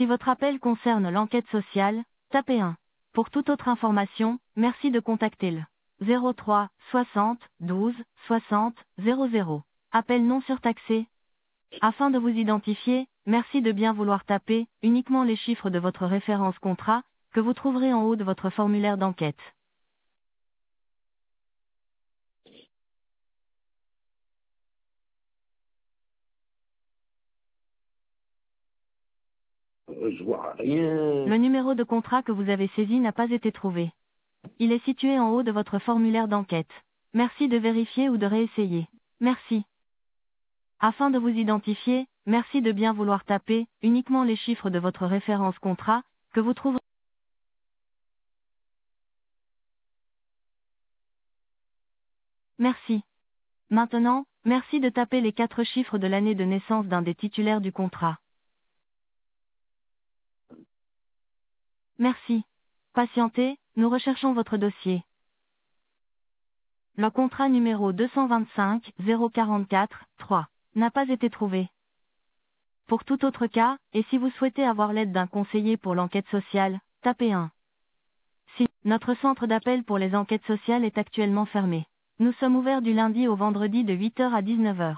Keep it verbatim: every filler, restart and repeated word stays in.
Si votre appel concerne l'enquête sociale, tapez un. Pour toute autre information, merci de contacter le zéro trois soixante douze soixante zéro zéro. Appel non surtaxé. Afin de vous identifier, merci de bien vouloir taper uniquement les chiffres de votre référence contrat, que vous trouverez en haut de votre formulaire d'enquête. Euh, Je vois rien. Le numéro de contrat que vous avez saisi n'a pas été trouvé. Il est situé en haut de votre formulaire d'enquête. Merci de vérifier ou de réessayer. Merci. Afin de vous identifier, merci de bien vouloir taper uniquement les chiffres de votre référence contrat, que vous trouverez. Merci. Maintenant, merci de taper les quatre chiffres de l'année de naissance d'un des titulaires du contrat. Merci. Patientez, nous recherchons votre dossier. Le contrat numéro deux cent vingt-cinq zéro quarante-quatre trois n'a pas été trouvé. Pour tout autre cas, et si vous souhaitez avoir l'aide d'un conseiller pour l'enquête sociale, tapez un. Si notre centre d'appel pour les enquêtes sociales est actuellement fermé. Nous sommes ouverts du lundi au vendredi de huit heures à dix-neuf heures.